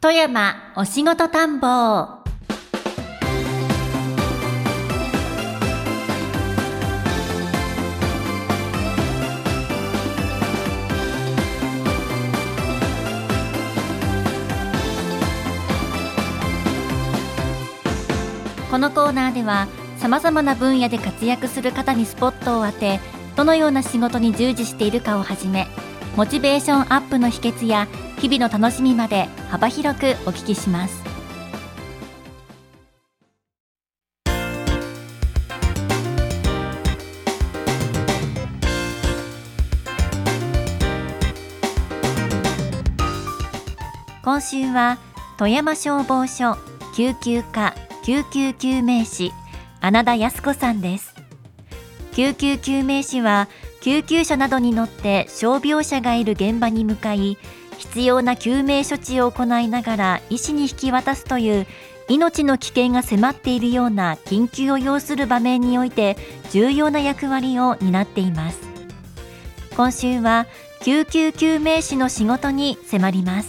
富山お仕事探訪。このコーナーではさまざまな分野で活躍する方にスポットを当て、どのような仕事に従事しているかをはじめ、モチベーションアップの秘訣や日々の楽しみまで幅広くお聞きします。今週は富山消防署救急課救急救命士穴田康子さんです。救急救命士は救急車などに乗って傷病者がいる現場に向かい、必要な救命処置を行いながら医師に引き渡すという命の危険が迫っているような緊急を要する場面において重要な役割を担っています。今週は救急救命士の仕事に迫ります。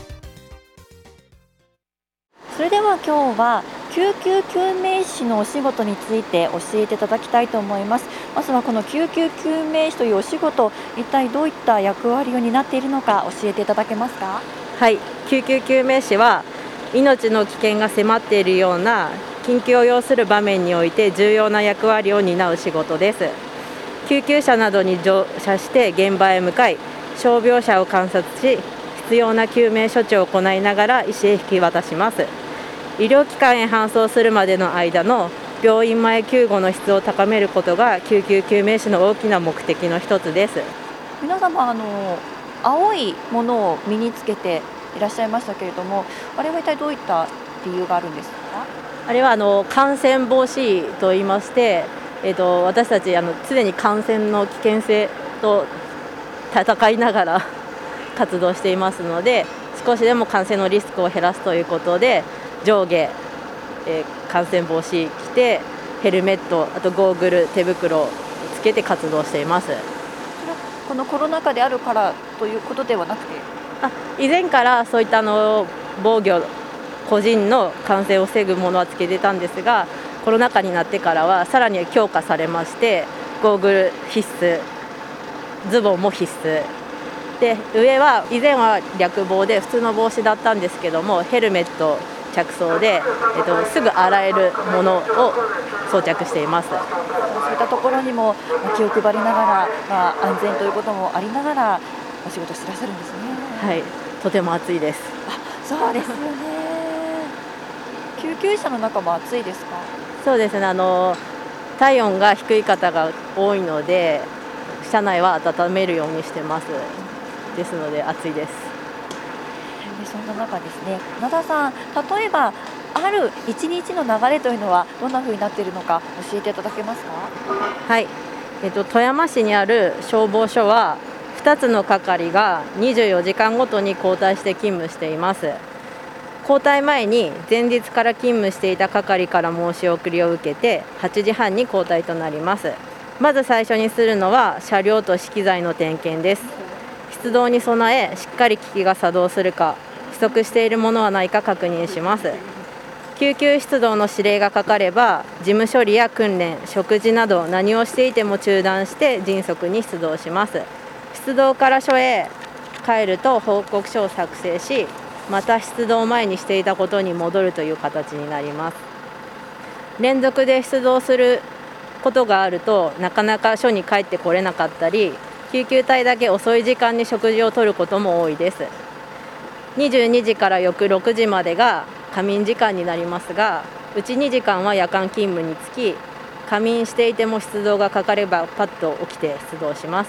それでは今日は救急救命士のお仕事について教えていただきたいと思います。まずはこの救急救命士というお仕事、一体どういった役割を担っているのか教えていただけますか？ はい、救急救命士は命の危険が迫っているような緊急を要する場面において重要な役割を担う仕事です。救急車などに乗車して現場へ向かい、傷病者を観察し、必要な救命処置を行いながら医師へ引き渡します。医療機関へ搬送するまでの間の病院前救護の質を高めることが救急救命士の大きな目的の一つです。 皆様青いものを身につけていらっしゃいましたけれども、あれは一体どういった理由があるんですか？ あれは感染防止といいまして、私たち常に感染の危険性と戦いながら活動していますので、少しでも感染のリスクを減らすということで上下、感染防止着てヘルメット、あとゴーグル、手袋をつけて活動しています。 このコロナ禍であるからということではなくて、 以前からそういった防御、個人の感染を防ぐものはつけてたんですが、コロナ禍になってからはさらに強化されまして、ゴーグル必須、ズボンも必須で、上は以前は略帽で普通の帽子だったんですけども、ヘルメット着装で、すぐ洗えるものを装着しています。 そういったところにも気を配りながら、安全ということもありながらお仕事してらっしゃるんですね。 はい、とても暑いです。 そうですよね。救急車の中も暑いですか？ そうですね、体温が低い方が多いので車内は温めるようにしてます。ですので暑いです。 そんな中ですね、灘さん、例えばある一日の流れというのはどんな風になっているのか教えていただけますか？ はい、富山市にある消防署は2つの係が24時間ごとに交代して勤務しています。交代前に前日から勤務していた係から申し送りを受けて8時半に交代となります。まず最初にするのは車両と資機材の点検です。出動に備えしっかり機器が作動するか、不足しているものはないか確認します。救急出動の指令がかかれば、事務処理や訓練、食事など何をしていても中断して迅速に出動します。出動から署へ帰ると報告書を作成し、また出動前にしていたことに戻るという形になります。連続で出動することがあるとなかなか署に帰ってこれなかったり、救急隊だけ遅い時間に食事をとることも多いです。22時から翌6時までが仮眠時間になりますが、うち2時間は夜間勤務につき、仮眠していても出動がかかればパッと起きて出動します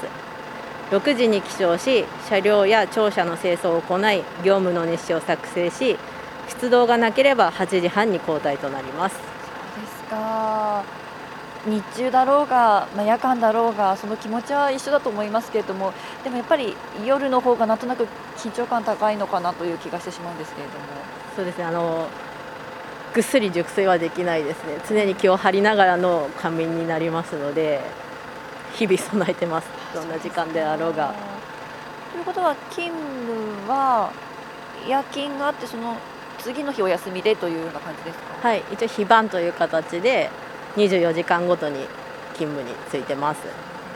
。6時に起床し、車両や庁舎の清掃を行い、業務の日誌を作成し、出動がなければ8時半に交代となります。 そうですか。日中だろうが、夜間だろうが、その気持ちは一緒だと思いますけれども、でもやっぱり夜の方がなんとなく緊張感高いのかなという気がしてしまうんですけれども。 そうですね、ぐっすり熟睡はできないですね。常に気を張りながらの仮眠になりますので、日々備えてます。どんな時間であろうが。 ということは勤務は夜勤があってその次の日お休みでというような感じですか？ はい、一応非番という形で24時間ごとに勤務についてます。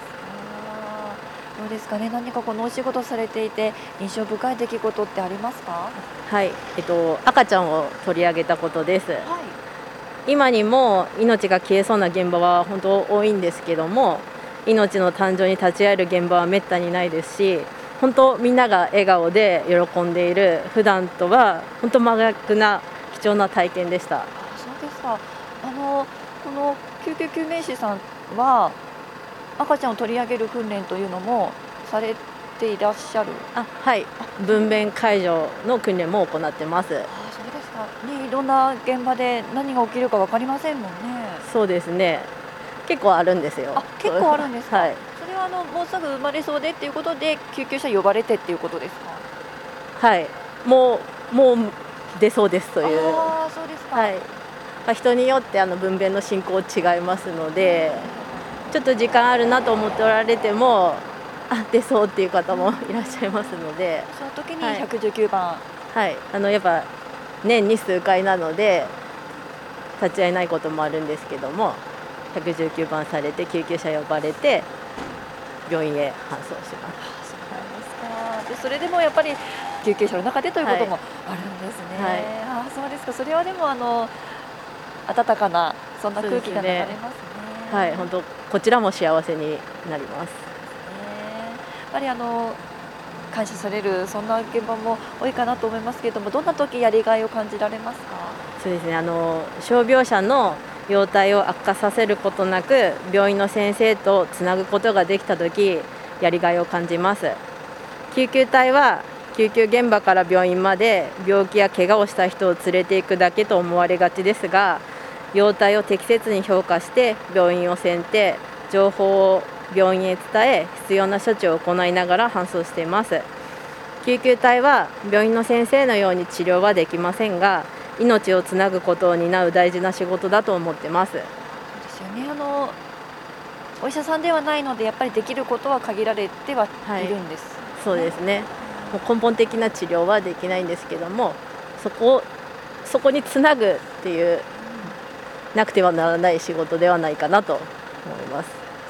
どうですかね、何かこのお仕事されていて印象深い出来事ってありますか？ はい、赤ちゃんを取り上げたことです。 はい。 今にも命が消えそうな現場は本当多いんですけども、命の誕生に立ち会える現場はめったにないですし、本当みんなが笑顔で喜んでいる、普段とは本当真逆な貴重な体験でした。 そうですか。この救急救命士さんは赤ちゃんを取り上げる訓練というのもされていらっしゃる？ はい、分娩介助の訓練も行ってます。 そうですか。ね、いろんな現場で何が起きるか分かりませんもんね。 そうですね、結構あるんですよ。 結構あるんですか？ はい、 それはもうすぐ生まれそうでっていうことで救急車呼ばれてっていうことですか？ はい、もう出そうですという。 そうですか。 はい、人によって分娩の進行違いますので、ちょっと時間あるなと思っておられても出そうっていう方もいらっしゃいますので、 その時に119番、 はい、やっぱ年に数回なので立ち会えないこともあるんですけども、119番されて救急車呼ばれて病院へ搬送します。 そうなんですか。でそれでもやっぱり救急車の中でということもあるんですね。 はい、 そうですか。それはでも温かなそんな空気が流れますね。 はい、本当こちらも幸せになります。 やっぱり感謝されるそんな現場も多いかなと思いますけれども、どんな時やりがいを感じられますか？ そうですね、傷病者の容態を悪化させることなく病院の先生とつなぐことができた時、やりがいを感じます。救急隊は救急現場から病院まで病気や怪我をした人を連れていくだけと思われがちですが、容体を適切に評価して病院を選定、情報を病院へ伝え、必要な処置を行いながら搬送しています。救急隊は病院の先生のように治療はできませんが、命をつなぐことを担う大事な仕事だと思ってます。 そうですよね。お医者さんではないのでやっぱりできることは限られてはいるんです、 そうですね。もう根本的な治療はできないんですけども、そこにつなぐっていうなくてはならない仕事ではないかなと思います。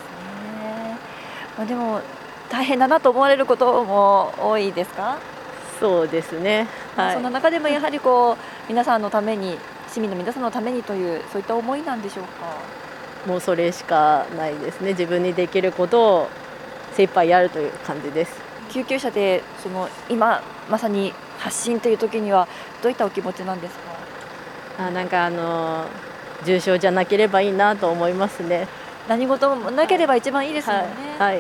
でも大変だなと思われることも多いですか？ そうですね、はい、 その中でもやはり皆さんのために、市民の皆さんのためにというそういった思いなんでしょうか？ もうそれしかないですね。自分にできることを精一杯やるという感じです。 救急車で今まさに発進という時にはどういったお気持ちなんですか？ なんか重症じゃなければいいなと思いますね。 何事もなければ一番いいですもんね。 はい、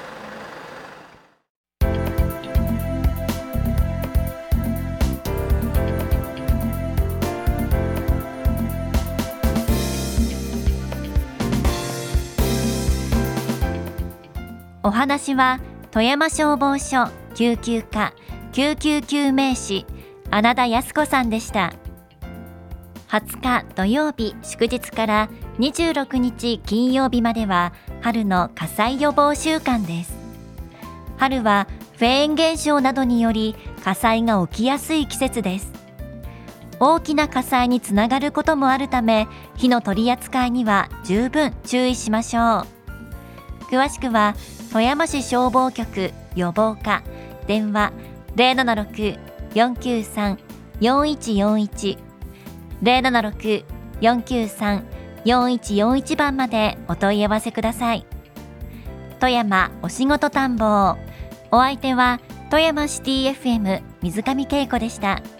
お話は富山消防署救急課救急救命士穴田康子さんでした。20日土曜日祝日から26日金曜日までは春の火災予防週間です。春はフェーン現象などにより火災が起きやすい季節です。大きな火災につながることもあるため、火の取り扱いには十分注意しましょう。詳しくは富山市消防局予防課電話 076-493-4141 076-493-4141 番までお問い合わせください。富山お仕事探訪、お相手は富山シティ FM 水上恵子でした。